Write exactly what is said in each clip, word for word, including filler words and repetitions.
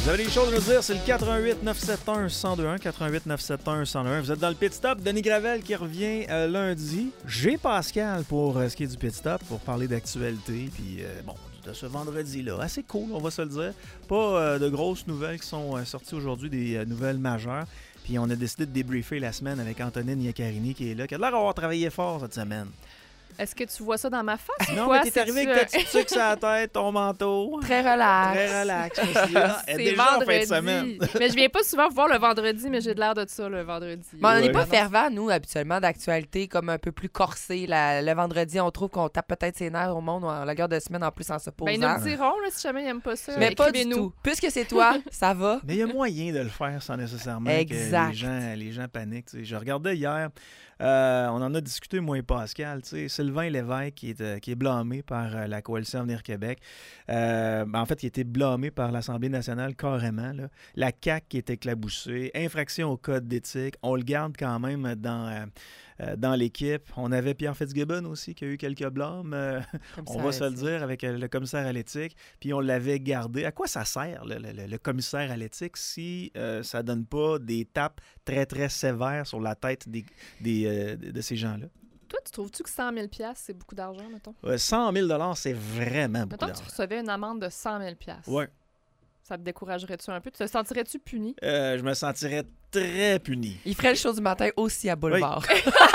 Vous avez des choses à nous dire, c'est le quatre un huit neuf sept un un zéro deux un, quatre un huit neuf sept un un zéro deux un. Vous êtes dans le pit stop. Denis Gravel qui revient euh, lundi. J'ai Pascal pour euh, ce qui est du pit stop, pour parler d'actualité. Puis, euh, bon, de ce vendredi-là, assez cool, on va se le dire. Pas euh, de grosses nouvelles qui sont euh, sorties aujourd'hui, des euh, nouvelles majeures. Puis, on a décidé de débriefer la semaine avec Antonine Iaccarini qui est là, qui a l'air d'avoir travaillé fort cette semaine. Est-ce que tu vois ça dans ma face? Non, quoi? mais t'es arrivé avec ta petite tuque sur la tête, ton manteau. Très relax. Très relax. Je me suis dit, ah, elle est C'est déjà en fin de vendredi. semaine. Mais je viens pas souvent vous voir le vendredi, mais j'ai de l'air de ça le vendredi. Mais on n'est Ouais. pas fervent, nous, habituellement, d'actualité comme un peu plus corsé. La- le vendredi, on trouve qu'on tape peut-être ses nerfs au monde en la guerre de semaine en plus en s'opposant. Ben, ils nous le diront là, si jamais ils n'aiment pas ça. Mais pas du écrivez-nous. tout. Puisque c'est toi, ça va. Mais il y a moyen de le faire sans nécessairement Exact. que les gens, les gens paniquent. Tu sais. Je regardais hier, euh, on en a discuté, moi et Pascal. Tu sais, Sylvain Lévesque qui est, euh, qui est blâmé par euh, la Coalition Avenir Québec. Euh, ben, en fait, il a été blâmé par l'Assemblée nationale carrément. Là. La C A Q qui est éclaboussée, infraction au code d'éthique. On le garde quand même dans... Euh, Euh, dans l'équipe. On avait Pierre Fitzgibbon aussi qui a eu quelques blâmes, euh, on va se le dire, avec euh, le commissaire à l'éthique, puis on l'avait gardé. À quoi ça sert, le, le- le commissaire à l'éthique, si euh, ça donne pas des tapes très, très sévères sur la tête des, des, euh, de de ces gens-là? Toi, tu trouves-tu que cent mille dollars, c'est beaucoup d'argent, mettons? Euh, cent mille c'est vraiment beaucoup Mettons que tu d'argent. recevais une amende de cent mille dollars. Ouais. Ça te découragerait-tu un peu? Tu te sentirais-tu puni? Euh, je me sentirais très puni. Il ferait le show du matin aussi à Boulevard.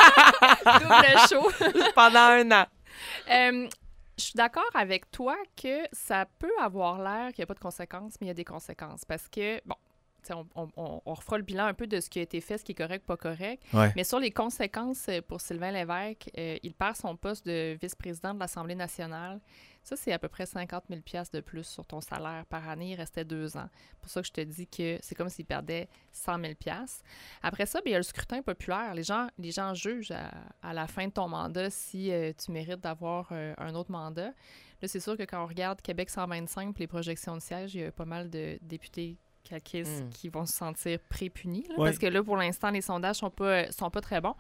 Double show. Pendant un an. Euh, je suis d'accord avec toi que ça peut avoir l'air qu'il n'y a pas de conséquences, mais il y a des conséquences. Parce que, bon, tu sais, on, on, on, on refera le bilan un peu de ce qui a été fait, ce qui est correct, pas correct. Ouais. Mais sur les conséquences euh, pour Sylvain Lévesque, euh, il perd son poste de vice-président de l'Assemblée nationale. Ça, c'est à peu près cinquante mille dollars de plus sur ton salaire par année. Il restait deux ans. C'est pour ça que je te dis que c'est comme s'il perdait cent mille dollars. Après ça, bien, il y a le scrutin populaire. Les gens, les gens jugent à, à la fin de ton mandat si euh, tu mérites d'avoir euh, un autre mandat. Là, c'est sûr que quand on regarde Québec cent vingt-cinq puis les projections de sièges, il y a pas mal de députés caquistes Mm. qui vont se sentir pré-punis. là, Ouais. Parce que là, pour l'instant, les sondages sont pas, sont pas très bons.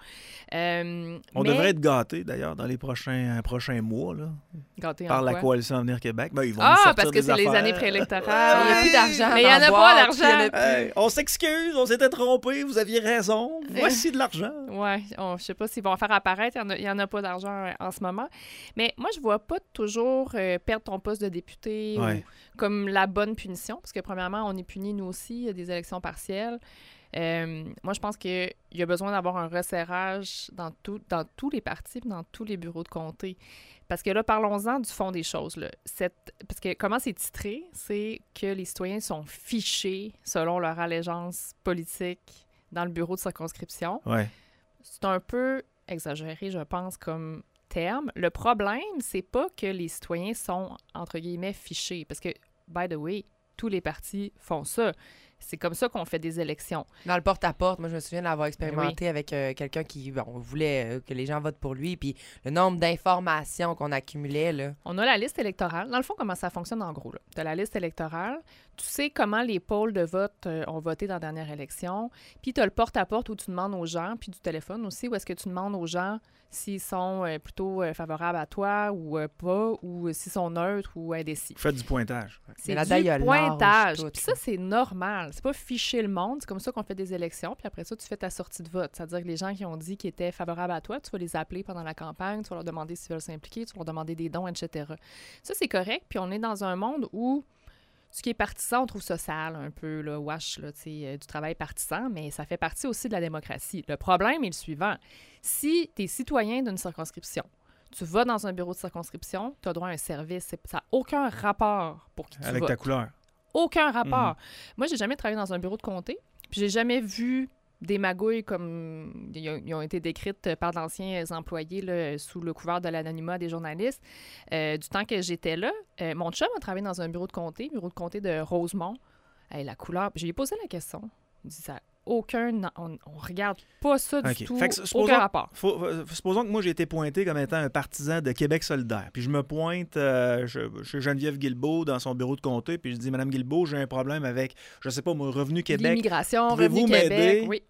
Euh, On mais... devrait être gâtés, d'ailleurs, dans les prochains, prochains mois, là, Gâtés en par la quoi? Coalition Avenir Québec. Ben, ils vont nous Ah, sortir parce que des c'est les affaires. années préélectorales. Il n'y a plus d'argent. Mais il y en a dans pas la boîte, il y en a d'argent. plus. Hey, on s'excuse, on s'était trompé, vous aviez raison. Voici de l'argent. Ouais, on, je sais pas s'ils vont en faire apparaître. Il y en a- il y en a, pas d'argent euh, en ce moment. Mais moi, je vois pas toujours euh, perdre ton poste de député Ouais. ou comme la bonne punition. Parce que, premièrement, on est puni, nous aussi, il y a des élections partielles. Euh, moi, je pense qu'il y a besoin d'avoir un resserrage dans, tout, dans tous les partis puis dans tous les bureaux de comté. Parce que là, parlons-en du fond des choses. Là. Cette, parce que comment c'est titré, c'est que les citoyens sont fichés selon leur allégeance politique dans le bureau de circonscription. Ouais. C'est un peu exagéré, je pense, comme terme. Le problème, c'est pas que les citoyens sont, entre guillemets, fichés. Parce que, by the way, tous les partis font ça. C'est comme ça qu'on fait des élections. Dans le porte-à-porte, moi, je me souviens de l'avoir expérimenté avec euh, quelqu'un qui bon, voulait euh, que les gens votent pour lui. Puis le nombre d'informations qu'on accumulait, là. On a la liste électorale. Dans le fond, comment ça fonctionne en gros? Tu as la liste électorale. Tu sais comment les pôles de vote euh, ont voté dans la dernière élection. Puis tu as le porte-à-porte où tu demandes aux gens, puis du téléphone aussi, où est-ce que tu demandes aux gens s'ils sont euh, plutôt euh, favorables à toi ou euh, pas, ou euh, s'ils sont neutres ou indécis. Vous faites du pointage. C'est Mais là-dedans, il y a du l'âge, pointage. tout, Puis ça, c'est normal. C'est pas ficher le monde. C'est comme ça qu'on fait des élections. Puis après ça, tu fais ta sortie de vote. C'est-à-dire que les gens qui ont dit qu'ils étaient favorables à toi, tu vas les appeler pendant la campagne, tu vas leur demander s'ils veulent s'impliquer, tu vas leur demander des dons, et cetera. Ça, c'est correct. Puis on est dans un monde où ce qui est partisan, on trouve ça sale un peu, là, wash, là, tu sais, euh, du travail partisan, mais ça fait partie aussi de la démocratie. Le problème est le suivant. Si tu es citoyen d'une circonscription, tu vas dans un bureau de circonscription, tu as droit à un service. C'est- Ça n'a aucun rapport pour qui tu Avec votes. ta couleur. Aucun rapport. Moi, j'ai jamais travaillé dans un bureau de comté, puis j'ai jamais vu des magouilles comme ils ont, ils ont été décrites par d'anciens employés là, sous le couvert de l'anonymat des journalistes. Euh, du temps que j'étais là, euh, mon chum a travaillé dans un bureau de comté, bureau de comté de Rosemont. Hey, la couleur, je lui ai posé la question. Il dit ça. Aucun, on, on regarde pas ça du OK. tout, Fait que, supposons- aucun rapport. Faut- euh, supposons que moi, j'ai été pointé comme étant un partisan de Québec solidaire. Puis je me pointe euh, je- chez Geneviève Guilbeault dans son bureau de comté, puis je dis, Madame Guilbeault, j'ai un problème avec, je sais pas, mon Revenu Québec. L'immigration, Pouvez-vous Revenu Québec, m'aider? oui.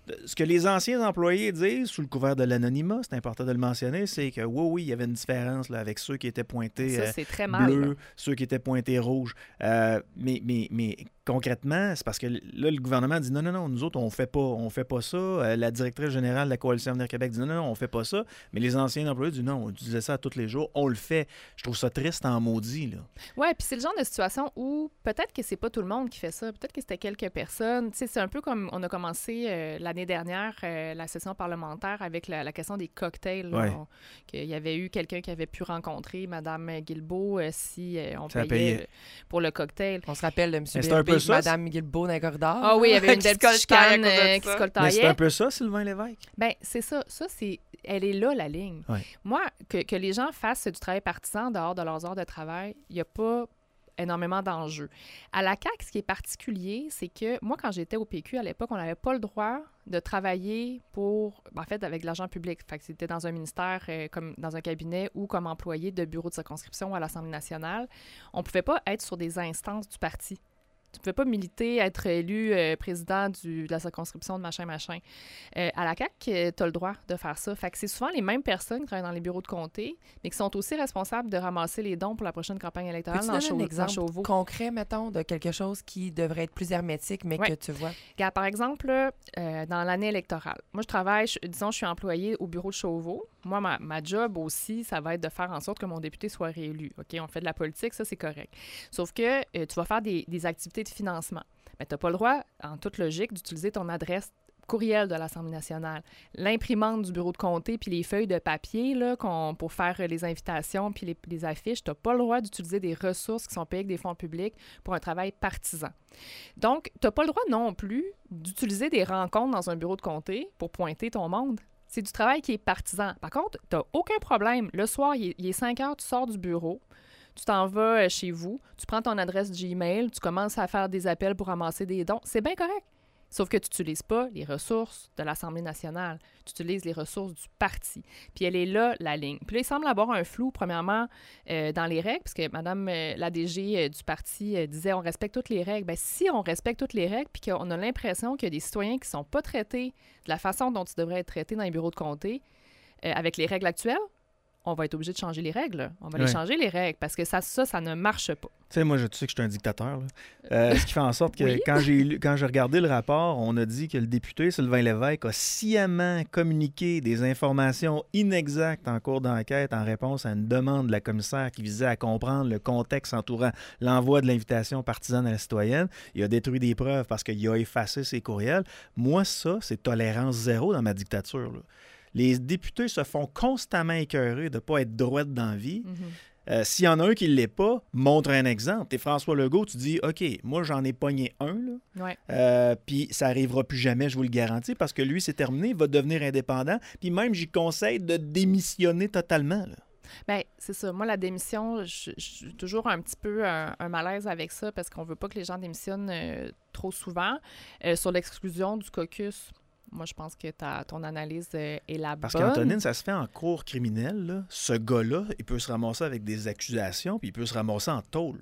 ce que les anciens employés disent, sous le couvert de l'anonymat, c'est important de le mentionner, c'est que oui, oui, il y avait une différence là, avec ceux qui étaient pointés Ça, euh, c'est très mal, bleus, là. ceux qui étaient pointés rouges. Euh, mais, mais, mais concrètement, c'est parce que là, le gouvernement dit non, non, non, nous autres, on fait pas, on fait pas ça. Euh, la directrice générale de la Coalition Avenir Québec dit non, non, non, on fait pas ça. Mais les anciens employés disent non, on utilisait ça tous les jours, on le fait. Je trouve ça triste en maudit, là. Ouais, puis c'est le genre de situation où peut-être que c'est pas tout le monde qui fait ça, peut-être que c'était quelques personnes. Tu sais, c'est un peu comme on a commencé euh, l'année dernière euh, la session parlementaire avec la, la question des cocktails. Ouais. On- qu'il y avait eu quelqu'un qui avait pu rencontrer Mme Guilbeault euh, si euh, on Ça payait payait. euh, pour le cocktail. On se rappelle de M. Mais c'est un Bilby peu et ça, Mme Guilbeault dans les corridors. Ah oui, il y avait une Qui belle se petite coltaillent à chicane cause de euh, qui ça. se Mais coltaillait. c'est un peu ça, Sylvain Lévesque. Ben c'est ça. Ça, c'est... Elle est là, la ligne. Ouais. Moi, que, que les gens fassent du travail partisan dehors de leurs heures de travail, il n'y a pas énormément d'enjeux. À la C A Q, ce qui est particulier, c'est que moi, quand j'étais au P Q à l'époque, on n'avait pas le droit de travailler pour, en fait, avec de l'argent public. Fait que c'était dans un ministère, euh, comme dans un cabinet ou comme employé de bureau de circonscription à l'Assemblée nationale. On ne pouvait pas être sur des instances du parti. Tu ne pouvais pas militer, être élu euh, président du, de la circonscription de machin, machin. Euh, à la C A Q, tu as le droit de faire ça. Fait que c'est souvent les mêmes personnes qui travaillent dans les bureaux de comté, mais qui sont aussi responsables de ramasser les dons pour la prochaine campagne électorale Peux-tu dans, donner un Chau- dans exemple Chauveau. concret, mettons, de quelque chose qui devrait être plus hermétique, mais Ouais. que tu vois? Regarde, par exemple, là, euh, dans l'année électorale, moi, je travaille, je- disons, je suis employée au bureau de Chauveau. Moi, ma, ma job aussi, ça va être de faire en sorte que mon député soit réélu. OK, on fait de la politique, ça, c'est correct. Sauf que euh, tu vas faire des, des activités de financement. Mais tu n'as pas le droit, en toute logique, d'utiliser ton adresse courriel de l'Assemblée nationale. L'imprimante du bureau de comté puis les feuilles de papier là, qu'on, pour faire les invitations puis les, les affiches, tu n'as pas le droit d'utiliser des ressources qui sont payées avec des fonds publics pour un travail partisan. Donc, tu n'as pas le droit non plus d'utiliser des rencontres dans un bureau de comté pour pointer ton monde. C'est du travail qui est partisan. Par contre, tu n'as aucun problème. Le soir, il est, il est cinq heures, tu sors du bureau, tu t'en vas euh, chez vous, tu prends ton adresse Gmail, tu commences à faire des appels pour ramasser des dons. C'est bien correct. Sauf que tu n'utilises pas les ressources de l'Assemblée nationale. Tu utilises les ressources du parti. Puis elle est là, la ligne. Puis là, il semble avoir un flou, premièrement, euh, dans les règles, parce que Mme euh, la D G euh, du parti euh, disait on respecte toutes les règles. Bien, si on respecte toutes les règles, puis qu'on a l'impression qu'il y a des citoyens qui ne sont pas traités de la façon dont ils devraient être traités dans les bureaux de comté, euh, avec les règles actuelles, on va être obligé de changer les règles. Là. On va Ouais. les changer, les règles, parce que ça, ça, ça ne marche pas. Tu sais, moi, je, tu sais que je suis un dictateur. Là. Euh, ce qui fait en sorte que Oui. quand j'ai lu- quand j'ai regardé le rapport, on a dit que le député Sylvain Lévesque a sciemment communiqué des informations inexactes en cours d'enquête en réponse à une demande de la commissaire qui visait à comprendre le contexte entourant l'envoi de l'invitation partisane à la citoyenne. Il a détruit des preuves parce qu'il a effacé ses courriels. Moi, ça, c'est tolérance zéro dans ma dictature. Là. Les députés se font constamment écœurer de ne pas être droites dans la vie. Mm-hmm. Euh, S'il y en a un qui ne l'est pas, montre un exemple. T'es François Legault, tu dis, OK, moi, j'en ai pogné un, là, Ouais. euh, puis ça n'arrivera plus jamais, je vous le garantis, parce que lui, c'est terminé, il va devenir indépendant, puis même, j'y conseille de démissionner totalement. Là. Bien, c'est ça. Moi, la démission, je je suis toujours un petit peu un, un malaise avec ça parce qu'on veut pas que les gens démissionnent euh, trop souvent. Euh, sur l'exclusion du caucus, moi, je pense que ta, ton analyse euh, est la Parce bonne. qu'Antonine, ça se fait en cours criminel. Là. Ce gars-là, il peut se ramasser avec des accusations, puis il peut se ramasser en tôle.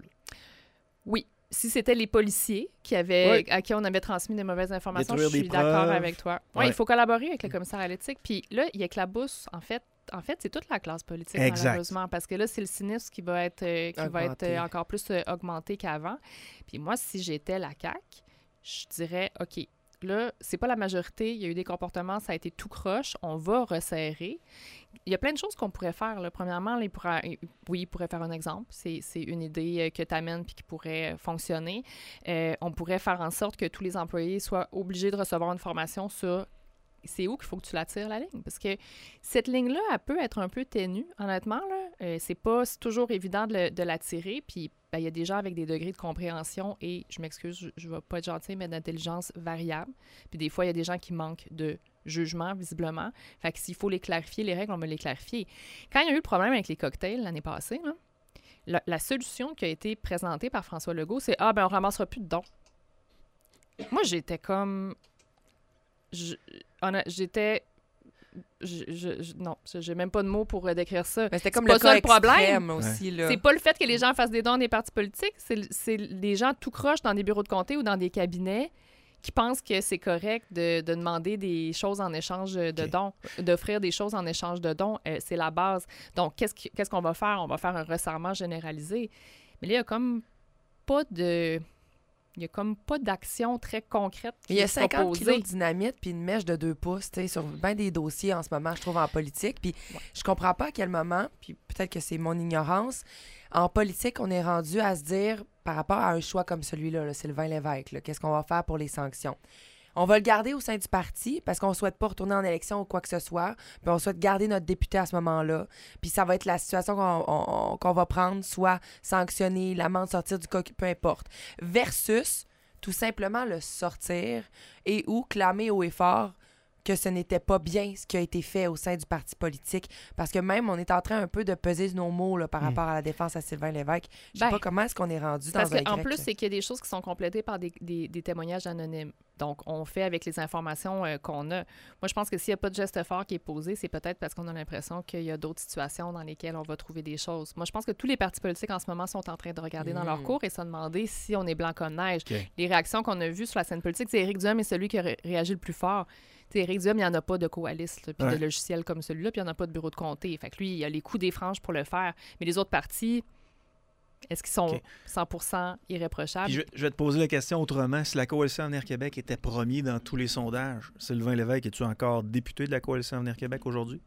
Oui. Si c'était les policiers qui avaient, Ouais. à qui on avait transmis des mauvaises informations, Détruire je suis des d'accord preuves. avec toi. Ouais, Ouais. il faut collaborer avec le commissaire à l'éthique. Puis là, il éclabousse, en fait, en fait, c'est toute la classe politique, Exact. malheureusement, parce que là, c'est le cynisme qui va être, euh, qui va être Augmenté. euh, encore plus euh, augmenté qu'avant. Puis moi, si j'étais la C A Q, je dirais, OK, là, c'est pas la majorité, il y a eu des comportements, ça a été tout croche, on va resserrer. Il y a plein de choses qu'on pourrait faire. Là. Premièrement, là, il pourra, oui, il pourrait faire un exemple. C'est, c'est une idée euh, que tu amènes puis qui pourrait euh, fonctionner. Euh, on pourrait faire en sorte que tous les employés soient obligés de recevoir une formation sur c'est où qu'il faut que tu la tires, la ligne. Parce que cette ligne-là, elle peut être un peu ténue, honnêtement. Là. Euh, c'est pas c'est toujours évident de, le- de la tirer. Puis ben, il y a des gens avec des degrés de compréhension et, je m'excuse, je ne vais pas être gentille, mais d'intelligence variable. Puis des fois, il y a des gens qui manquent de jugement, visiblement. Fait que s'il faut les clarifier, les règles, on va les clarifier. Quand il y a eu le problème avec les cocktails l'année passée, là, la, la solution qui a été présentée par François Legault, c'est « Ah, ben on ramassera plus de dons. » Moi, j'étais comme... Je- honnêt- J'étais... je- je- je- non, j'ai même pas de mots pour euh, décrire ça. Mais c'était comme C'est le pas ça cas le problème. extrême aussi, là. C'est pas le fait que les gens fassent des dons à des partis politiques, c'est c'est les gens tout croche dans des bureaux de comté ou dans des cabinets qui pensent que c'est correct de, de demander des choses en échange de Okay. dons, d'offrir des choses en échange de dons, euh, c'est la base. Donc, qu'est-ce qui- qu'est-ce qu'on va faire? On va faire un resserrement généralisé. Mais là, il y a comme pas de... Il y a comme pas d'action très concrète qui Il y a est cinquante proposée. kilos de dynamite puis une mèche de deux pouces, tu sais, sur bien des dossiers en ce moment, je trouve, en politique. Puis Ouais. je comprends pas à quel moment, puis peut-être que c'est mon ignorance, en politique, on est rendu à se dire, par rapport à un choix comme celui-là, là, Sylvain Lévesque, là, qu'est-ce qu'on va faire pour les sanctions? On va le garder au sein du parti parce qu'on ne souhaite pas retourner en élection ou quoi que ce soit. Puis on souhaite garder notre député à ce moment-là. Puis ça va être la situation qu'on on- qu'on va prendre, soit sanctionner, l'amende, sortir du coq, peu importe. Versus tout simplement le sortir et ou clamer haut et fort que ce n'était pas bien ce qui a été fait au sein du parti politique. Parce que même, on est en train un peu de peser nos mots là, par Mm. rapport à la défense à Sylvain Lévesque. Je sais Ben, pas comment est-ce qu'on est rendu dans Parce un qu'en grec, plus, là. c'est qu'il y a des choses qui sont complétées par des, des- des témoignages anonymes. Donc, on fait avec les informations euh, qu'on a. Moi, je pense que s'il n'y a pas de geste fort qui est posé, c'est peut-être parce qu'on a l'impression qu'il y a d'autres situations dans lesquelles on va trouver des choses. Moi, je pense que tous les partis politiques en ce moment sont en train de regarder dans leur Mm. cours et se demander si on est blanc comme neige. OK. Les réactions qu'on a vues sur la scène politique, c'est Éric Duhem est celui qui a ré- réagi le plus fort. T'sais, Éric Duhem, il n'y en a pas de coalice, là, puis Ouais. de logiciel comme celui-là, puis il n'y en a pas de bureau de comté. Fait que lui, il a les coups des franges pour le faire. Mais les autres partis, est-ce qu'ils sont OK. cent pour cent irréprochables? Puis je, je vais te poser la question autrement. Si la Coalition Avenir Québec était premier dans tous les sondages, Sylvain Lévesque, es-tu encore député de la Coalition Avenir Québec aujourd'hui?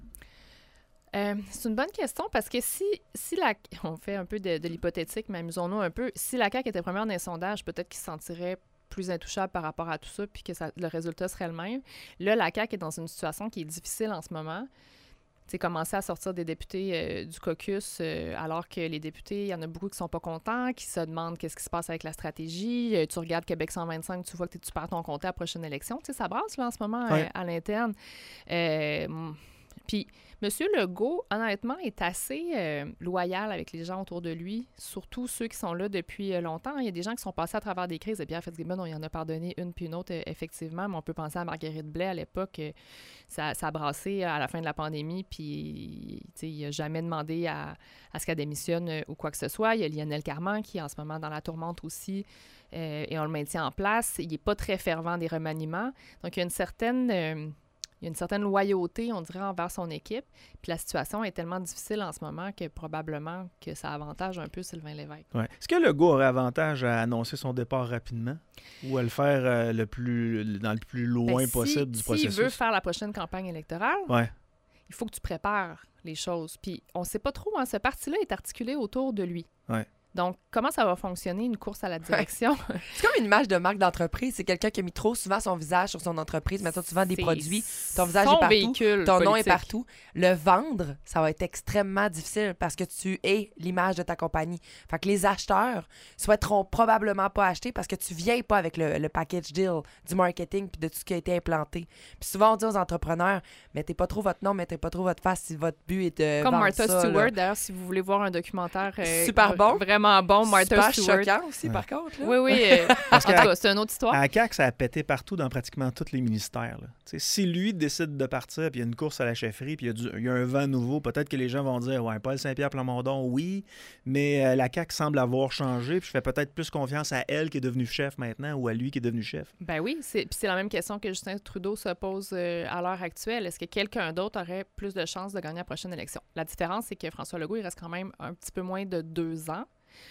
Euh, c'est une bonne question parce que si, si la... On fait un peu de, de l'hypothétique, mais amusons-nous un peu. Si la C A Q était première dans les sondages, peut-être qu'il se sentirait plus intouchable par rapport à tout ça puis que ça, le résultat serait le même. Là, la C A Q est dans une situation qui est difficile en ce moment. Tu sais, commencer à sortir des députés euh, du caucus euh, alors que les députés, il y en a beaucoup qui sont pas contents, qui se demandent qu'est-ce qui se passe avec la stratégie. Euh, tu regardes Québec cent vingt-cinq, tu vois que tu perds ton comté à la prochaine élection. Tu sais, ça brasse là en ce moment Ouais. euh, à l'interne. Euh, Puis M. Legault, honnêtement, est assez euh, loyal avec les gens autour de lui, surtout ceux qui sont là depuis euh, longtemps. Il y a des gens qui sont passés à travers des crises. Et Pierre Fitzgibbon, on y en a pardonné une puis une autre, euh, effectivement. Mais on peut penser à Marguerite Blais à l'époque. euh, ça, ça a brassé à la fin de la pandémie. Puis, tu sais, il n'a jamais demandé à, à ce qu'elle démissionne euh, ou quoi que ce soit. Il y a Lionel Carman qui est en ce moment dans la tourmente aussi. euh, et on le maintient en place. Il n'est pas très fervent des remaniements. Donc, il y a une certaine... euh, Il y a une certaine loyauté, on dirait, envers son équipe. Puis la situation est tellement difficile en ce moment que probablement que ça avantage un peu Sylvain Lévesque. Ouais. Est-ce que Legault aurait avantage à annoncer son départ rapidement ou à le faire euh, le plus, dans le plus loin Ben, si- possible du S'il processus? veut faire la prochaine campagne électorale, Ouais. il faut que tu prépares les choses. Puis on ne sait pas trop, hein, ce parti-là est articulé autour de lui. Ouais. Donc, comment ça va fonctionner, une course à la direction? C'est comme une image de marque d'entreprise. C'est quelqu'un qui a mis trop souvent son visage sur son entreprise. Maintenant, tu vends des C'est produits, ton visage son est partout, véhicule ton nom est politique. partout. Le vendre, ça va être extrêmement difficile parce que tu es l'image de ta compagnie. Fait que les acheteurs souhaiteront probablement pas acheter parce que tu viens pas avec le, le package deal du marketing puis de tout ce qui a été implanté. Puis souvent, on dit aux entrepreneurs, mettez pas trop votre nom, mettez pas trop votre face si votre but est de Comme vendre Martha ça, Stewart, là. d'ailleurs, si vous voulez voir un documentaire euh, Super bon. vraiment bon, Martha Super Stewart. choquant aussi, Ouais. par contre. Là. Oui, oui. euh, en tout cas, c'est une autre histoire. À la C A Q, ça a pété partout dans pratiquement tous les ministères. Là. Tu sais, si lui décide de partir, puis il y a une course à la chefferie, puis il y a, du- il y a un vent nouveau, peut-être que les gens vont dire « Ouais, Paul Saint-Pierre Plamondon, oui, mais euh, la C A Q semble avoir changé, puis je fais peut-être plus confiance à elle qui est devenue chef maintenant ou à lui qui est devenu chef. Ben oui, c'est, puis c'est la même question que Justin Trudeau se pose euh, à l'heure actuelle. Est-ce que quelqu'un d'autre aurait plus de chances de gagner la prochaine élection? La différence, c'est que François Legault, il reste quand même un petit peu moins de deux ans.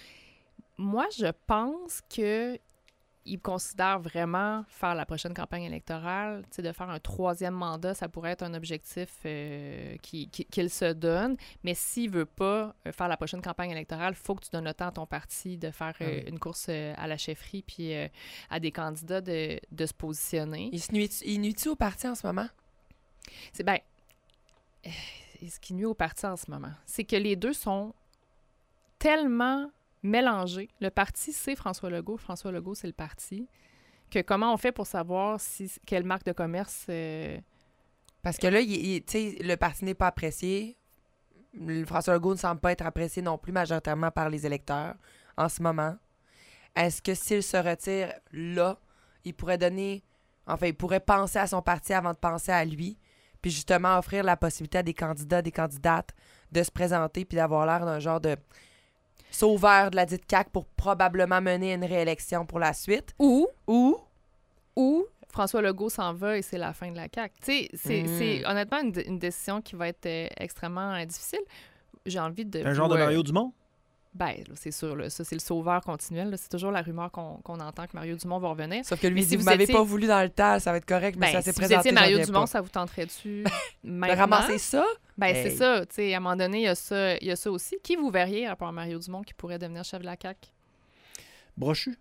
Moi, je pense que il considère vraiment faire la prochaine campagne électorale, tu sais, de faire un troisième mandat, ça pourrait être un objectif euh, qui- qui- qu'il se donne. Mais s'il veut pas euh, faire la prochaine campagne électorale, il faut que tu donnes le temps à ton parti de faire euh, Ah oui. une course euh, à la chefferie puis euh, à des candidats de, de se positionner. Il, se nuit, il nuit-tu au parti en ce moment? C'est ben, euh, ce qui nuit au parti en ce moment, c'est que les deux sont tellement mélangés. Le parti, c'est François Legault. François Legault, c'est le parti. Que comment on fait pour savoir si quelle marque de commerce... euh, Parce que là, il, il- tu sais, le parti n'est pas apprécié. Le François Legault ne semble pas être apprécié non plus majoritairement par les électeurs en ce moment. Est-ce que s'il se retire là, il pourrait donner... Enfin, il pourrait penser à son parti avant de penser à lui, puis justement offrir la possibilité à des candidats, des candidates de se présenter puis d'avoir l'air d'un genre de sauveur de la dite C A Q pour probablement mener une réélection pour la suite. Ou, Ou ou François Legault s'en va et c'est la fin de la C A Q. Tu sais, c'est, Mm. c'est honnêtement une, une décision qui va être euh, extrêmement euh, difficile. J'ai envie de... Un genre de ouais, Mario Dumont? Ben, là, c'est sûr, là, ça, c'est le sauveur continuel. Là. C'est toujours la rumeur qu'on, qu'on entend que Mario Dumont va revenir. Sauf que lui, Mais il si dit, vous vous m'avez étiez- pas voulu dans le temps, ça va être correct, mais Ben, ça s'est si vous présenté. étiez Mario j'en viens Dumont, pas. ça vous tenterait-tu De maintenant? ramasser ça? Ben, Hey. c'est ça. Tu sais, à un moment donné, il y a ça, il y a ça aussi. Qui vous verriez, à part Mario Dumont, qui pourrait devenir chef de la C A Q? Brochu?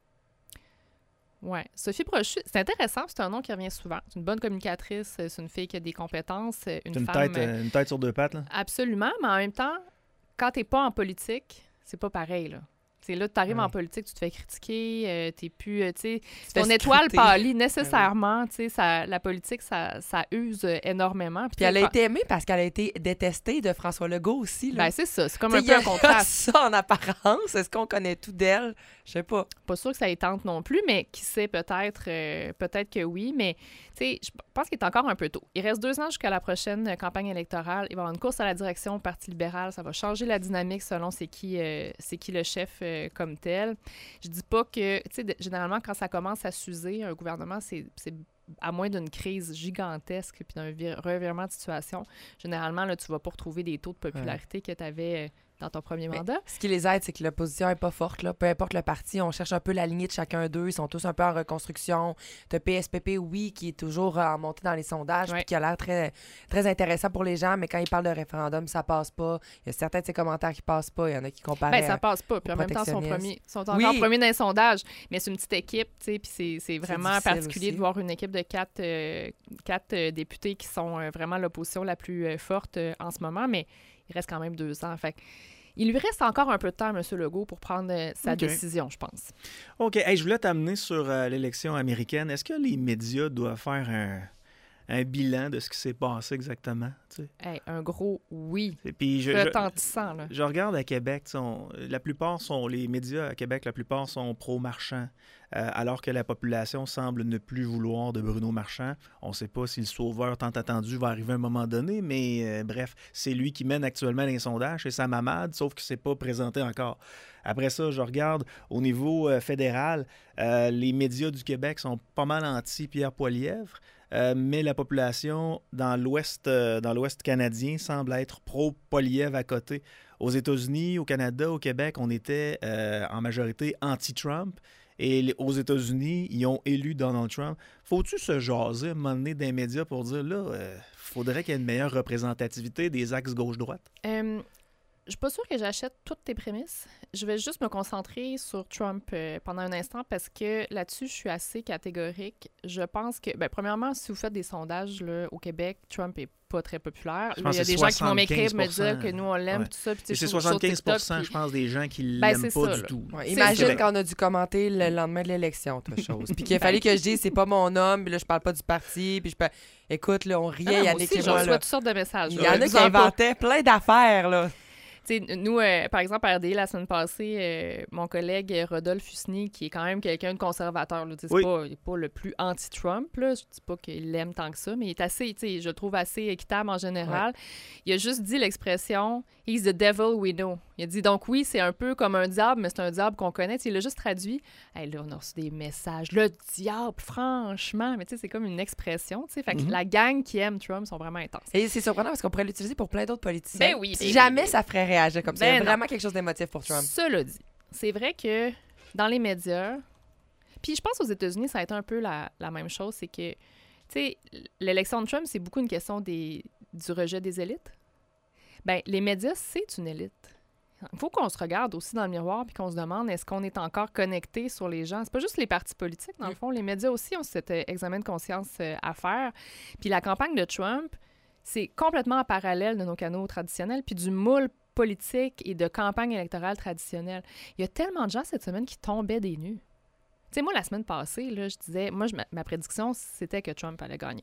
Oui. Sophie Brochu, c'est intéressant, c'est un nom qui revient souvent. C'est une bonne communicatrice, c'est une fille qui a des compétences, une, C'est une femme... tête, euh, une tête sur deux pattes, là. Absolument, mais en même temps, quand t'es pas en politique, c'est pas pareil, là. C'est là, tu arrives Ouais. en politique, tu te fais critiquer, euh, t'es plus, euh, tu sais, Tu te ton fais étoile scruter. pâlit nécessairement, tu sais, ça- la politique, ça, ça use euh, énormément. Puis elle a tu sais, été aimée parce qu'elle a été détestée de François Legault aussi. Là. ben c'est ça, c'est comme T'sais, un il peu y un a contraste. ça en apparence. Est-ce qu'on connaît tout d'elle? Je sais pas. Pas sûr que ça y tente non plus, mais qui sait, peut-être euh, peut-être que oui, mais tu sais, je pense qu'il est encore un peu tôt. Il reste deux ans jusqu'à la prochaine euh, campagne électorale. Il va y avoir une course à la direction au Parti libéral. Ça va changer la dynamique selon c'est qui, euh, c'est qui le chef euh, comme tel. Je dis pas que, tu sais, de- généralement, quand ça commence à s'user, un gouvernement, c'est c'est à moins d'une crise gigantesque puis d'un vir- revirement de situation, généralement, là, tu vas pas retrouver des taux de popularité que tu avais dans ton premier Mais mandat. Ce qui les aide, c'est que l'opposition est pas forte. Là. Peu importe le parti, on cherche un peu la lignée de chacun d'eux. Ils sont tous un peu en reconstruction. T'as P S P P, oui, qui est toujours euh, en montée dans les sondages, Ouais. puis qui a l'air très, très intéressant pour les gens, mais quand ils parlent de référendum, ça passe pas. Il y a certains de ses commentaires qui passent pas. Il y en a qui comparent. Ben, ça passe pas. Puis en au même temps, ils sont, protectionnisme. premiers, sont encore Oui. premiers dans les sondages. Mais c'est une petite équipe, tu sais, puis c'est, c'est vraiment difficile particulier aussi. de voir une équipe de quatre, euh, quatre euh, députés qui sont euh, vraiment l'opposition la plus euh, forte euh, en ce moment, mais il reste quand même deux ans. Fait que il lui reste encore un peu de temps à M. Legault pour prendre euh, sa OK. décision, je pense. OK. Hey, je voulais t'amener sur euh, l'élection américaine. Est-ce que les médias doivent faire un, un bilan de ce qui s'est passé exactement? Tu sais? Hey, un gros oui. Et puis je, je, Retentissant, là. je regarde à Québec, tu sais, on- la plupart sont, les médias à Québec, la plupart sont pro-Marchand, euh, alors que la population semble ne plus vouloir de Bruno Marchand. On ne sait pas si le sauveur tant attendu va arriver à un moment donné, mais euh, bref, c'est lui qui mène actuellement les sondages, c'est Sam Hamad, sauf que c'est pas présenté encore. Après ça, je regarde au niveau euh, fédéral, euh, les médias du Québec sont pas mal anti-Pierre Poilievre. Euh, mais la population dans l'ouest euh, dans l'ouest canadien semble être pro-Poilievre à côté. Aux États-Unis, au Canada, au Québec, on était euh, en majorité anti-Trump. Et les- aux États-Unis, ils ont élu Donald Trump. Faut-tu se jaser à un moment donné des médias pour dire, là, euh, faudrait qu'il y ait une meilleure représentativité des axes gauche-droite? Euh, je suis pas sûre que j'achète toutes tes prémices. Je vais juste me concentrer sur Trump euh, pendant un instant parce que là-dessus, je suis assez catégorique. Je pense que, ben, premièrement, si vous faites des sondages là, au Québec, Trump est pas très populaire. Je Là, pense il y a que des c'est gens qui vont m'écrire, me soixante-quinze dire que nous, on l'aime, Ouais. tout ça. Puis, tu Et sais, c'est je trouve- sur soixante-quinze pour TikTok, cent, puis- je pense, des gens qui Ben, l'aiment c'est pas ça, du là. tout. Ouais, C'est imagine ça. qu'on a dû commenter le lendemain de l'élection, autre chose. Puis qu'il a fallu que je dise, c'est pas mon homme, puis là, je parle pas du parti, puis je peux... Écoute, là, on Ah riait, non, moi Yannick aussi, et je moi, reçois là. toutes sortes de messages. Il y en a qui Vous en pas. inventaient plein d'affaires, là. Tu sais, nous, euh, par exemple, à R D I, la semaine passée, euh, mon collègue euh, Rodolphe Husny, qui est quand même quelqu'un de conservateur, là, tu sais, c'est Oui. pas, il est pas le plus anti-Trump, là, je dis pas qu'il l'aime tant que ça, mais il est assez, tu sais, je le trouve assez équitable en général. Il a juste dit l'expression « He's the devil we know ». Il a dit, donc oui, c'est un peu comme un diable, mais c'est un diable qu'on connaît. Tu sais, il l'a juste traduit. Hey, là, on a reçu des messages. Le diable, franchement. Mais tu sais, c'est comme une expression, tu sais. Fait que Mhm. la gang qui aime Trump sont vraiment intenses. Et c'est surprenant parce qu'on pourrait l'utiliser pour plein d'autres politiciens. Ben oui, Puis ben jamais oui. ça ferait réagir comme ça. Ben Il y a non. vraiment quelque chose d'émotif pour Trump. Cela dit, c'est vrai que dans les médias, puis je pense aux États-Unis, ça a été un peu la, la même chose, c'est que, tu sais, l'élection de Trump, c'est beaucoup une question des, du rejet des élites. Ben, les médias, c'est une élite. Il faut qu'on se regarde aussi dans le miroir puis qu'on se demande est-ce qu'on est encore connecté sur les gens. C'est pas juste les partis politiques, dans le fond. Les médias aussi ont cet euh, examen de conscience euh, à faire. Puis la campagne de Trump, c'est complètement en parallèle de nos canaux traditionnels puis du moule politique et de campagne électorale traditionnelle. Il y a tellement de gens cette semaine qui tombaient des nues. Tu sais, moi, la semaine passée, là, je disais, moi, je, ma, ma prédiction, c'était que Trump allait gagner.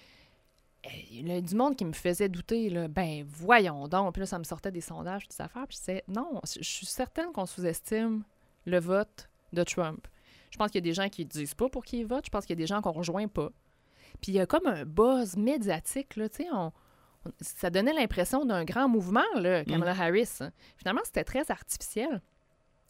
Et il y a du monde qui me faisait douter, là, ben voyons donc. Puis là, ça me sortait des sondages, des affaires. Puis je disais, non, je suis certaine qu'on sous-estime le vote de Trump. Je pense qu'il y a des gens qui ne disent pas pour qui ils votent. Je pense qu'il y a des gens qu'on ne rejoint pas. Puis il y a comme un buzz médiatique, là, tu sais, on, on- ça donnait l'impression d'un grand mouvement, là, Kamala Harris. Finalement, c'était très artificiel.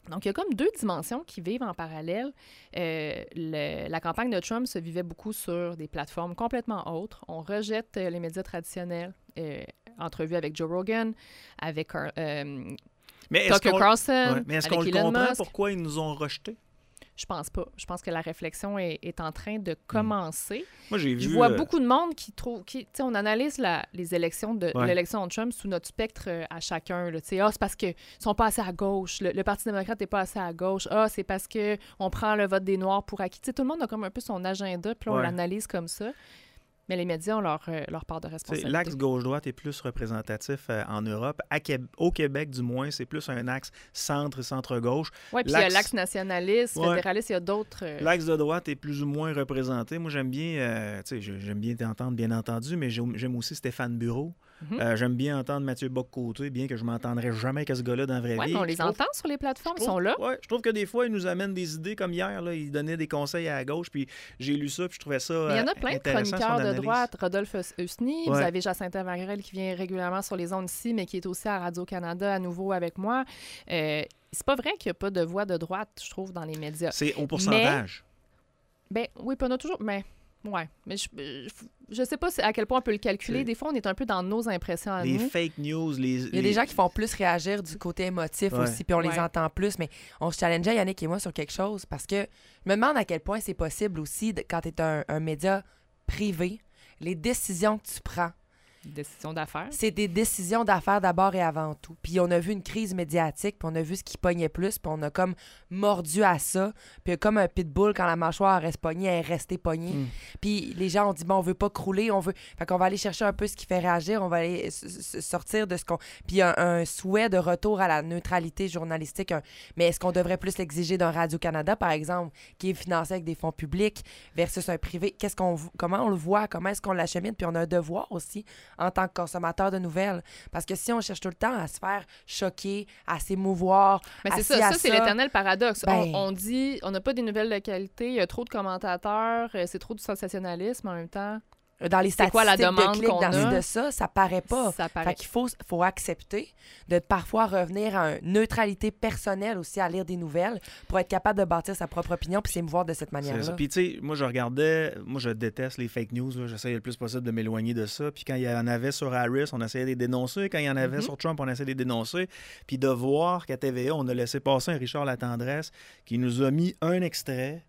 Donc, il y a comme deux dimensions qui vivent en parallèle. Euh, le, la campagne de Trump se vivait beaucoup sur des plateformes complètement autres. On rejette euh, les médias traditionnels. Euh, entrevues avec Joe Rogan, avec euh, mais Tucker qu'on... Carlson, ouais, mais est-ce avec qu'on Elon le comprend Musk. Pourquoi ils nous ont rejetés? Je pense pas. Je pense que la réflexion est, est en train de commencer. Mmh. Moi, j'ai vu... Je vois euh... beaucoup de monde qui trouve... Qui, tu sais, on analyse la, les élections de ouais. l'élection de Trump sous notre spectre euh, à chacun. Tu sais, ah, c'est parce qu'ils sont pas assez à gauche. Le, le Parti démocrate n'est pas assez à gauche. Ah, c'est parce qu'on prend le vote des Noirs pour acquis. Tu sais, tout le monde a comme un peu son agenda, puis là, on ouais. l'analyse comme ça. Mais les médias ont leur, euh, leur part de responsabilité. L'axe gauche-droite est plus représentatif euh, en Europe. À Québec, au Québec, du moins, c'est plus un axe centre et centre-gauche. Oui, puis il y a l'axe nationaliste, ouais. fédéraliste, il y a d'autres... Euh... L'axe de droite est plus ou moins représenté. Moi, j'aime bien, euh, tu sais, j'aime bien t'entendre, bien entendu, mais j'aime aussi Stéphane Bureau. Mm-hmm. Euh, j'aime bien entendre Mathieu Bock-Côté, bien que je ne m'entendrai jamais avec ce gars-là dans la vraie ouais, vie. Mais on les trouve, entend sur les plateformes, ils trouve, sont là. Oui, je trouve que des fois, ils nous amènent des idées comme hier. Là, ils donnaient des conseils à la gauche, puis j'ai lu ça, puis je trouvais ça mais il y en a plein de chroniqueurs de droite. Rodolphe Usny, ouais. Vous avez Jacinta Magrel qui vient régulièrement sur les ondes ici, mais qui est aussi à Radio-Canada à nouveau avec moi. Euh, c'est pas vrai qu'il n'y a pas de voix de droite, je trouve, dans les médias. C'est au pourcentage. Mais, ben oui, puis on a toujours... Mais, ouais, mais je... je Je sais pas à quel point on peut le calculer. Des fois, on est un peu dans nos impressions à les nous. Les fake news, les... Il y a des gens qui font plus réagir du côté émotif ouais. aussi, puis on ouais. les entend plus. Mais on se challengeait, Yannick et moi, sur quelque chose, parce que je me demande à quel point c'est possible aussi, de, quand tu es un, un média privé, les décisions que tu prends. Décisions d'affaires? C'est des décisions d'affaires d'abord et avant tout. Puis on a vu une crise médiatique, puis on a vu ce qui pognait plus, puis on a comme mordu à ça. Puis comme un pitbull, quand la mâchoire reste pognée, elle est restée pognée. Mm. Puis les gens ont dit, bon, on veut pas crouler, on veut... Fait qu'on va aller chercher un peu ce qui fait réagir, on va aller sortir de ce qu'on... Puis un, un souhait de retour à la neutralité journalistique. Un... Mais est-ce qu'on devrait plus l'exiger d'un Radio-Canada, par exemple, qui est financé avec des fonds publics, versus un privé? Qu'est-ce qu'on... Comment on le voit? Comment est-ce qu'on l'achemine? Puis on a un devoir aussi en tant que consommateur de nouvelles. Parce que si on cherche tout le temps à se faire choquer, à s'émouvoir, mais c'est ça, ça, ça c'est l'éternel paradoxe. Ben... On, on dit, on n'a pas des nouvelles de qualité, il y a trop de commentateurs, c'est trop du sensationnalisme en même temps. Dans les statistiques quoi, la demande de clics qu'on dans a? de ça, ça paraît pas. Ça paraît. Fait qu'il faut, faut accepter de parfois revenir à une neutralité personnelle aussi à lire des nouvelles pour être capable de bâtir sa propre opinion puis s'émouvoir de cette manière-là. Puis tu sais, moi je regardais, moi je déteste les fake news, j'essayais le plus possible de m'éloigner de ça. Puis quand il y en avait sur Harris, on essayait de les dénoncer. Quand il y en avait mm-hmm. sur Trump, on essayait de les dénoncer. Puis de voir qu'à T V A, on a laissé passer un Richard Latendresse qui nous a mis un extrait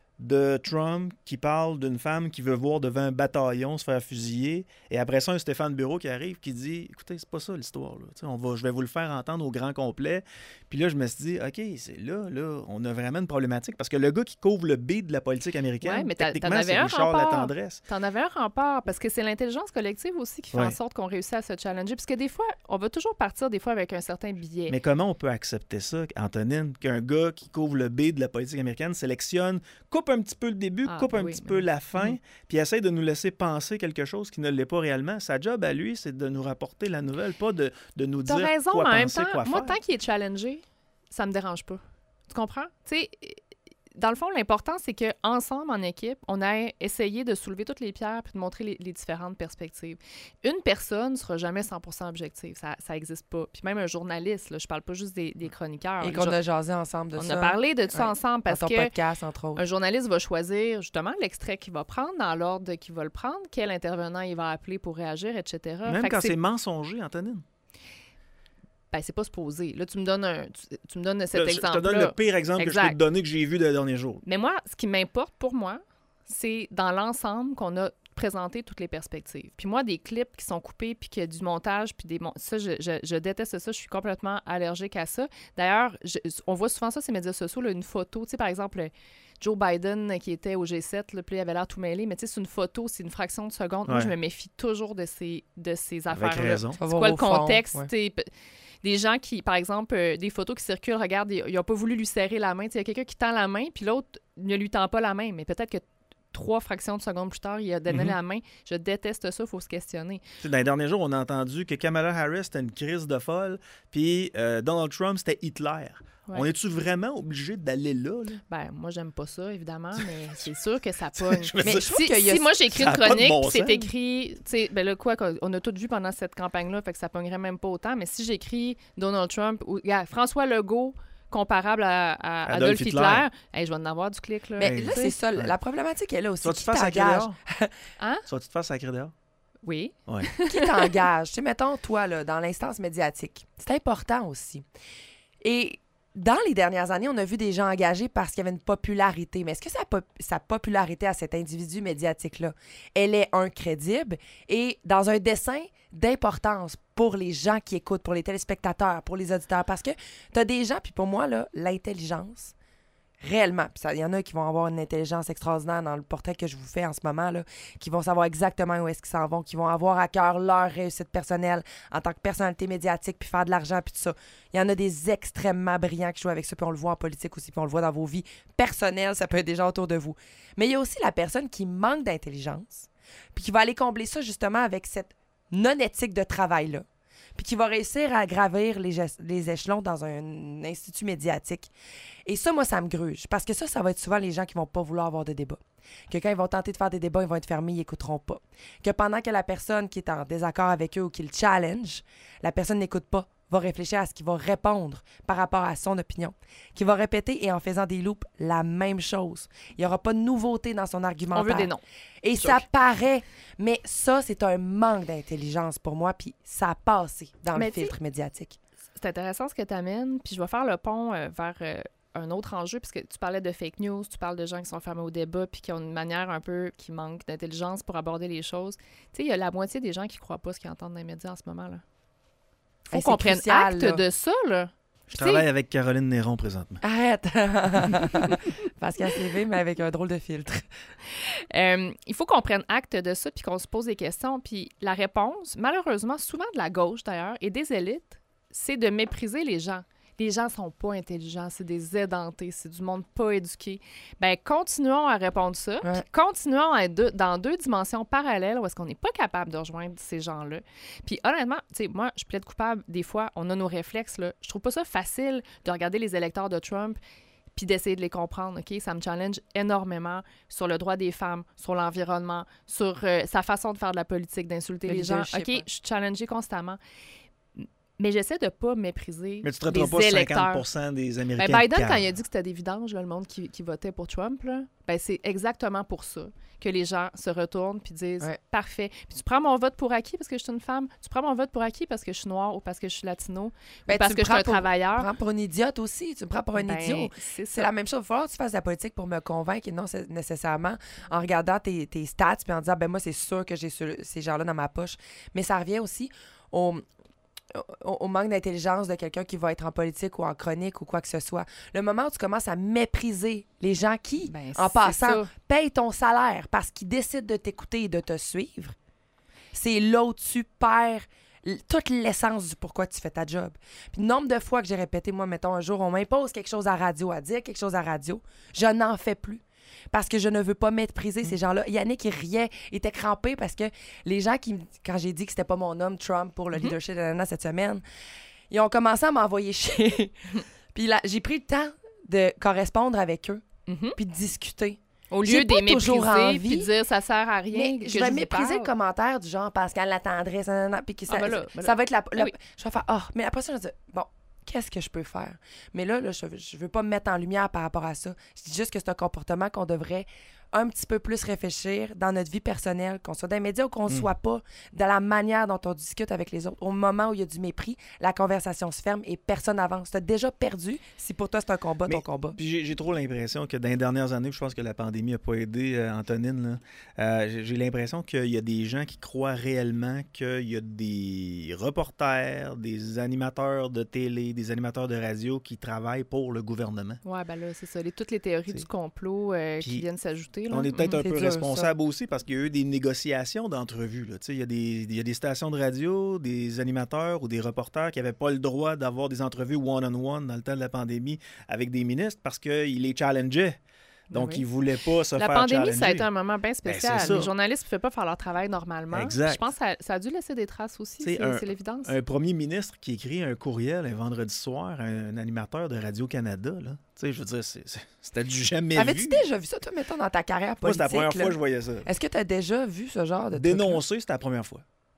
de Trump qui parle d'une femme qui veut voir devant un bataillon se faire fusiller. Et après ça, un Stéphane Bureau qui arrive qui dit « Écoutez, c'est pas ça l'histoire. Là. On va, je vais vous le faire entendre au grand complet. » Puis là, je me suis dit « OK, c'est là, là, on a vraiment une problématique. » Parce que le gars qui couvre le beat de la politique américaine, ouais, mais techniquement, c'est Richard Latendresse. T'en avais un rempart, parce que c'est l'intelligence collective aussi qui fait ouais. en sorte qu'on réussit à se challenger. Parce que des fois, on va toujours partir des fois avec un certain biais. Mais comment on peut accepter ça, Antonine, qu'un gars qui couvre le beat de la politique américaine sélectionne, coupe un petit peu le début, ah, coupe un oui, petit peu la fin, mmh. puis essaie de nous laisser penser quelque chose qui ne l'est pas réellement. Sa job à lui, c'est de nous rapporter la nouvelle, pas de, de nous T'as dire raison, quoi mais en penser, même temps, quoi moi, faire. Tant qu'il est challengé, ça me dérange pas. Tu comprends? Tu sais, dans le fond, l'important, c'est qu'ensemble, en équipe, on ait essayé de soulever toutes les pierres puis de montrer les, les différentes perspectives. Une personne ne sera jamais cent pour cent objective. Ça n'existe pas. Puis même un journaliste, là, je parle pas juste des, des chroniqueurs. Et qu'on a jasé ensemble de on ça. On a parlé de ça ouais. ensemble parce dans ton que podcast, entre autres. Un journaliste va choisir justement l'extrait qu'il va prendre, dans l'ordre qu'il va le prendre, quel intervenant il va appeler pour réagir, et cetera. Même fait quand c'est... c'est mensonger, Antonine. Ben, c'est pas supposé. Là, tu me donnes, un, tu, tu me donnes cet là, exemple-là. Je te donne le pire exemple exact. que je peux te donner que j'ai vu le dernier jour. Mais moi, ce qui m'importe pour moi, c'est dans l'ensemble qu'on a présenté toutes les perspectives. Puis moi, des clips qui sont coupés, puis qu'il y a du montage, puis des... Mon... Ça, je, je, je déteste ça. Je suis complètement allergique à ça. D'ailleurs, je, on voit souvent ça sur les médias sociaux, là, une photo. Tu sais, par exemple, Joe Biden qui était au G sept, là, puis il avait l'air tout mêlé, mais tu sais, c'est une photo, c'est une fraction de seconde. Ouais. Moi, je me méfie toujours de ces, de ces affaires-là. Avec raison. C'est quoi le contexte? Fond, ouais. Des gens qui, par exemple, euh, des photos qui circulent, regarde, ils n'ont pas voulu lui serrer la main. Il y a quelqu'un qui tend la main, puis l'autre ne lui tend pas la main. Mais peut-être que trois fractions de seconde plus tard, il a donné mm-hmm. la main. Je déteste ça, il faut se questionner. T'sais, dans les derniers jours, on a entendu que Kamala Harris, c'était une crise de folle, puis euh, Donald Trump, c'était Hitler. Ouais. On est-tu vraiment obligé d'aller là, là? Ben, moi, j'aime pas ça, évidemment, mais c'est sûr que ça pogne. mais mais si, si, si moi, j'ai écrit une chronique, bon puis c'est écrit... Tu sais, ben là, quoi, on a tout vu pendant cette campagne-là, fait que ça pognerait même pas autant, mais si j'écris Donald Trump ou yeah, François Legault comparable à, à Adolf Adolf Hitler. Hitler, hey, je vais en avoir du clic. Là. Mais Hey, là, tu sais, c'est ça. ouais. La problématique est là aussi. Tu vas-tu Qui te faire sacrer t'engage? dehors? Hein? Tu vas-tu te faire sacrer dehors? Oui. Ouais. Qui t'engage? Tu sais, mettons, toi, là, dans l'instance médiatique. C'est important aussi. Et dans les dernières années, on a vu des gens engagés parce qu'il y avait une popularité. Mais est-ce que sa, pop- sa popularité à cet individu médiatique-là, elle est un crédible et dans un dessin d'importance pour les gens qui écoutent, pour les téléspectateurs, pour les auditeurs? Parce que tu as des gens, puis pour moi, là, l'intelligence, réellement, puis il y en a qui vont avoir une intelligence extraordinaire dans le portrait que je vous fais en ce moment, là, qui vont savoir exactement où est-ce qu'ils s'en vont, qui vont avoir à cœur leur réussite personnelle en tant que personnalité médiatique, puis faire de l'argent, puis tout ça. Il y en a des extrêmement brillants qui jouent avec ça, puis on le voit en politique aussi, puis on le voit dans vos vies personnelles, ça peut être des gens autour de vous. Mais il y a aussi la personne qui manque d'intelligence, puis qui va aller combler ça justement avec cette non-éthique de travail-là, puis qui va réussir à gravir les, ges- les échelons dans un institut médiatique. Et ça, moi, ça me gruge. Parce que ça, ça va être souvent les gens qui vont pas vouloir avoir de débat. Que quand ils vont tenter de faire des débats, ils vont être fermés, ils n'écouteront pas. Que pendant que la personne qui est en désaccord avec eux ou qui le challenge, la personne n'écoute pas, va réfléchir à ce qu'il va répondre par rapport à son opinion, qui va répéter et en faisant des loops la même chose. Il n'y aura pas de nouveauté dans son argumentaire. On veut des noms. Et ça paraît, mais ça, c'est un manque d'intelligence pour moi, puis ça a passé dans Mais le tu sais, filtre médiatique. C'est intéressant ce que tu amènes, puis je vais faire le pont euh, vers euh, un autre enjeu, puisque tu parlais de fake news, tu parles de gens qui sont fermés au débat, puis qui ont une manière un peu qui manque d'intelligence pour aborder les choses. Tu sais, il y a la moitié des gens qui croient pas ce qu'ils entendent dans les médias en ce moment, là. Faut Hey, qu'on c'est prenne crucial, acte là. de ça, là. Je Tu sais, travaille avec Caroline Néron présentement. Arrête! Pascal C V, mais avec un drôle de filtre. Euh, il faut qu'on prenne acte de ça puis qu'on se pose des questions. Puis la réponse, malheureusement, souvent de la gauche d'ailleurs, et des élites, c'est de mépriser les gens. Les gens sont pas intelligents, c'est des édentés, c'est du monde pas éduqué. Ben continuons à répondre ça, Ouais. puis continuons à être deux- dans deux dimensions parallèles où est-ce qu'on n'est pas capable de rejoindre ces gens-là. Puis honnêtement, tu sais, moi, je plaide coupable, des fois, on a nos réflexes, là. Je trouve pas ça facile de regarder les électeurs de Trump puis d'essayer de les comprendre, OK? Ça me challenge énormément sur le droit des femmes, sur l'environnement, sur euh, sa façon de faire de la politique, d'insulter Le les gens. leadership, OK, ouais. je suis challengée constamment. Mais j'essaie de pas mépriser Mais tu ne les traiteras pas électeurs. cinquante pour cent des Américains Ben, Biden, de quand caves. il a dit que c'était des vidanges, là, le monde qui, qui votait pour Trump, là, ben, c'est exactement pour ça que les gens se retournent puis disent Ouais. « Parfait. Puis tu prends mon vote pour acquis parce que je suis une femme? Tu prends mon vote pour acquis parce que je suis noire ou parce que je suis latino Ben, ou parce tu que me je suis un prends pour- Tu me travailleur? prends pour une idiote aussi. Tu me prends pour un Ben, idiot. c'est C'est ça. la même chose. Il va falloir que tu fasses de la politique pour me convaincre et non c'est- nécessairement en regardant tes, tes stats puis en disant, ben moi, c'est sûr que j'ai ce- ces gens-là dans ma poche. Mais ça revient aussi au, au, au manque d'intelligence de quelqu'un qui va être en politique ou en chronique ou quoi que ce soit. Le moment où tu commences à mépriser les gens qui, Ben, en c'est passant, ça. payent ton salaire parce qu'ils décident de t'écouter et de te suivre, c'est là où tu perds l- toute l'essence du pourquoi tu fais ta job. Puis le nombre de fois que j'ai répété, moi, mettons, un jour, on m'impose quelque chose à radio, à dire quelque chose à radio, je n'en fais plus. Parce que je ne veux pas mépriser ces gens-là. Yannick, il riait, il était crampé parce que les gens qui, me- quand j'ai dit que c'était pas mon homme, Trump, pour le leadership de Nana cette semaine, ils ont commencé à m'envoyer chier. Puis là, j'ai pris le temps de correspondre avec eux, Mhm. puis de discuter. Au J'ai lieu pas de les toujours mépriser envie, puis de dire « Ça sert à rien Mais que je vais vous mépriser le parle. commentaire du genre Pascal la tendresse, nanana, puis que ça, Ah, ben là, ça- ben là. ça va être la. la- Oui. Je vais faire ah, mais après ça, je vais dire bon, qu'est-ce que je peux faire? Mais là, là je, je veux pas me mettre en lumière par rapport à ça. Je dis juste que c'est un comportement qu'on devrait un petit peu plus réfléchir dans notre vie personnelle, qu'on soit dans les médias ou qu'on ne Mm. soit pas, dans la manière dont on discute avec les autres. Au moment où il y a du mépris, la conversation se ferme et personne n'avance. Tu as déjà perdu. Si pour toi c'est un combat, Mais- ton combat. Puis j'ai, j'ai trop l'impression que dans les dernières années, je pense que la pandémie n'a pas aidé euh, Antonine, là, euh, j'ai, j'ai l'impression qu'il y a des gens qui croient réellement qu'il y a des reporters, des animateurs de télé, des animateurs de radio qui travaillent pour le gouvernement. Ouais, ben là, c'est ça. Les, toutes les théories C'est- du complot euh, Puis, qui viennent s'ajouter. là. On est peut-être Mhm. un C'est peu dur, responsable aussi parce qu'il y a eu des négociations d'entrevues. là. Tu sais, Il y, a des- il y a des stations de radio, des animateurs ou des reporters qui n'avaient pas le droit d'avoir des entrevues one-on-one dans le temps de la pandémie avec des ministres parce qu'ils les challengeaient. Donc, Ben oui. ils ne voulaient pas se La faire pandémie, challenger. ça a été un moment bien spécial. c'est ça. Les journalistes ne pouvaient pas faire leur travail normalement. Exact. Je pense que ça, ça a dû laisser des traces aussi, Tu sais, c'est un- c'est l'évidence. Un premier ministre qui écrit un courriel un vendredi soir à un animateur de Radio-Canada, là. Tu sais, je veux dire, c'est- c'est- c'était du jamais Avais-tu vu. déjà vu ça, toi, mettons, dans ta carrière Moi, politique? c'était la première là? fois que je voyais ça. Est-ce que tu as déjà vu ce genre de truc-là? Dénoncer, c'était la première fois.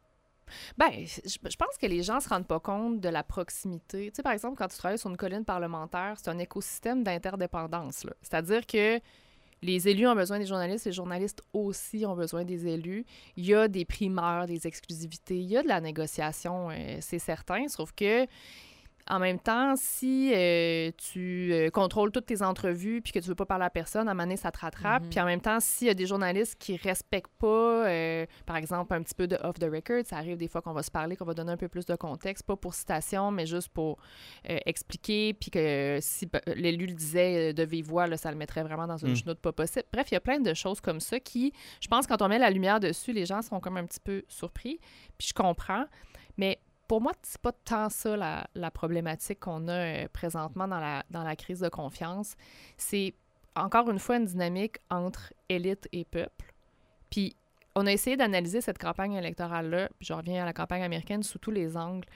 Ben, je, je pense que les gens se rendent pas compte de la proximité. Tu sais, par exemple, quand tu travailles sur une colline parlementaire, c'est un écosystème d'interdépendance, là. C'est-à-dire que les élus ont besoin des journalistes, les journalistes aussi ont besoin des élus. Il y a des primeurs, des exclusivités, il y a de la négociation, euh, c'est certain, sauf que en même temps, si euh, tu euh, contrôles toutes tes entrevues puis que tu veux pas parler à personne, à un moment donné, ça te rattrape. Mm-hmm. Puis en même temps, s'il y a des journalistes qui respectent pas, euh, par exemple, un petit peu de off the record, ça arrive des fois qu'on va se parler, qu'on va donner un peu plus de contexte, pas pour citation, mais juste pour euh, expliquer, puis que euh, si euh, l'élu le disait euh, de vive voix, là, ça le mettrait vraiment dans une Mm. chenoute pas possible. Bref, il y a plein de choses comme ça qui, je pense, quand on met la lumière dessus, les gens sont comme un petit peu surpris. Puis je comprends, mais pour moi, c'est pas tant ça la, la problématique qu'on a euh, présentement dans la, dans la crise de confiance. C'est encore une fois une dynamique entre élite et peuple. Puis on a essayé d'analyser cette campagne électorale-là, puis je reviens à la campagne américaine, sous tous les angles,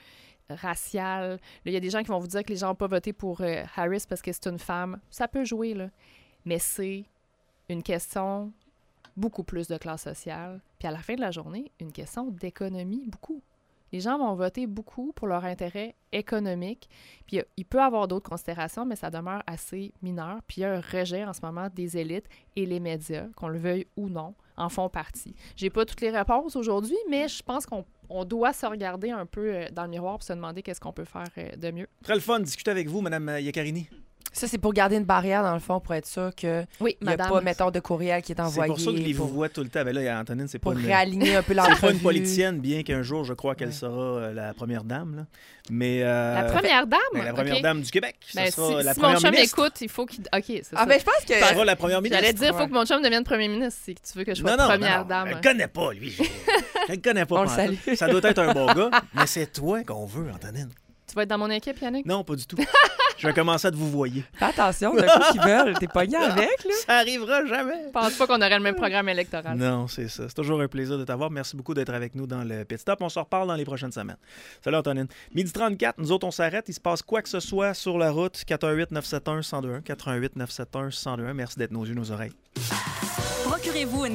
racial. Il y a des gens qui vont vous dire que les gens n'ont pas voté pour euh, Harris parce que c'est une femme. Ça peut jouer, là. Mais c'est une question beaucoup plus de classe sociale. Puis à la fin de la journée, une question d'économie, beaucoup. Les gens vont voter beaucoup pour leur intérêt économique. Puis il peut y avoir d'autres considérations, mais ça demeure assez mineur. Puis il y a un rejet en ce moment des élites et les médias, qu'on le veuille ou non, en font partie. J'ai pas toutes les réponses aujourd'hui, mais je pense qu'on on doit se regarder un peu dans le miroir pour se demander qu'est-ce qu'on peut faire de mieux. Très le fun de discuter avec vous, Mme Iaccarini. Ça, c'est pour garder une barrière, dans le fond, pour être sûr qu'il Oui, n'y a madame. pas, mettons, de courriel qui est C'est envoyé. pour ça que je les pour, vois tout le temps. Ben là, Antonine, c'est pas pour une... réaligner un peu C'est l'entrevue. pas une politicienne, bien qu'un jour, je crois qu'elle Ouais. sera euh, la première dame. Là. Mais, euh, La première dame? ben, la première OK. dame du Québec. Ce Ben, sera si, la si mon première chum ministre. écoute, il faut qu'il... OK, c'est Ah, ça. ben, je pense que... Ce sera la première ministre. J'allais dire, il faut Ouais. que mon chum devienne premier ministre si tu veux que je sois non, non, première non, non, dame. Je le connais pas, lui. Je, je le connais pas. On le pantoute. salue. Ça doit être un bon gars, mais c'est toi qu'on veut, Antonine. Tu vas être dans mon équipe, Yannick? Non, pas du tout. Je vais commencer à te vous voyer. Fais attention, d'un coup qu'ils veulent. T'es pogné avec, là. Ça arrivera jamais. Je pense pas qu'on aurait le même programme électoral. Non, c'est ça. C'est toujours un plaisir de t'avoir. Merci beaucoup d'être avec nous dans le Pit Stop. On se reparle dans les prochaines semaines. Salut, Antonine. midi trente-quatre, nous autres, on s'arrête. Il se passe quoi que ce soit sur la route. quatre un huit neuf sept un un zéro deux un. quatre un huit neuf sept un un zéro deux un. Merci d'être nos yeux, nos oreilles. Procurez-vous une